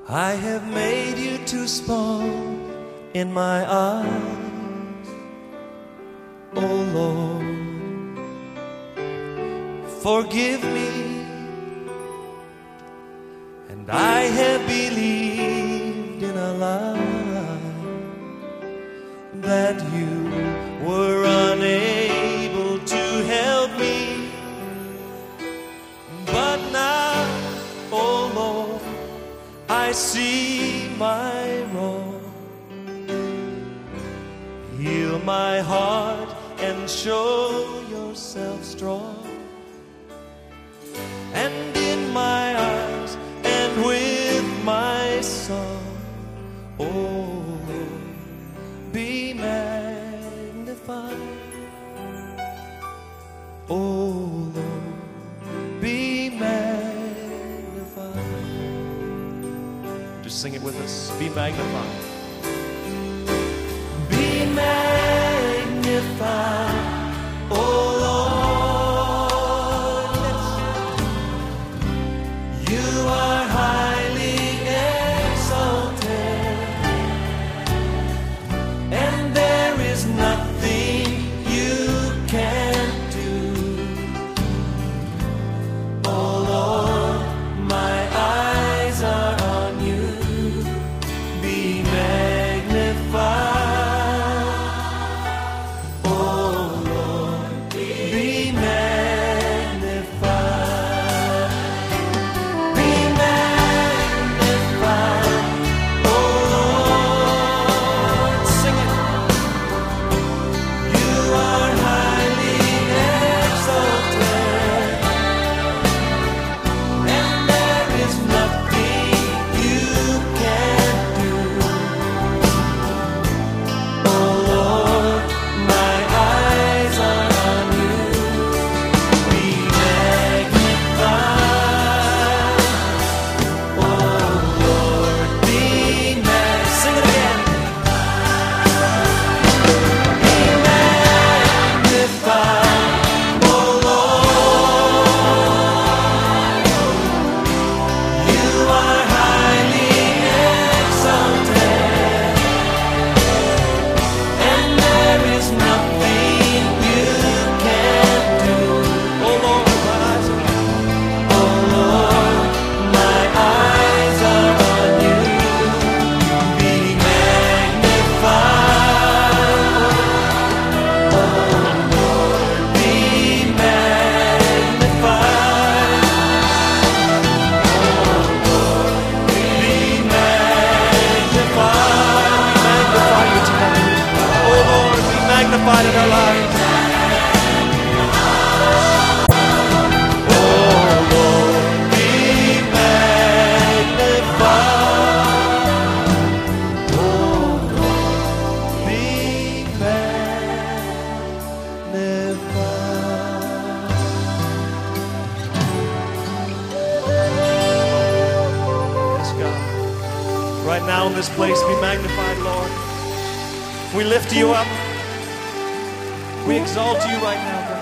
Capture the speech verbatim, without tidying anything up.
I have made you too small in my eyes, oh Lord. Forgive me, and I have believed in a lie that you were unable to help me. But now, oh Lord, I see my wrong. Heal my heart and show yourself strong. And in my eyes and with my song, oh, be magnified. Oh Lord, be magnified. Just sing it with us. Be magnified. Be magnified, oh Lord. You are highly exalted, and there is nothing you can't do. Oh Lord, my eyes are on you. Be magnified. Oh Lord, be magnified. Be magnified. Oh Lord, sing it. You are highly exalted, and there is nothing you can't do. Oh Lord, my eyes are on you. Be magnified. Oh Lord, be mag- sing it again. Be magnified. Oh Lord, you are highly exalted, and there is nothing you can't do. Oh Lord, my eyes are on you. Oh Lord, my eyes are on you. Be magnified. Oh Lord, be magnified. Oh Lord, be magnified. We magnify you tonight. Oh Lord, be magnified in our lives. Oh Lord, be magnified. Oh Lord, be magnified. Yes, God. Right now in this place, be magnified, Lord. We lift you up. We exalt you right now, God.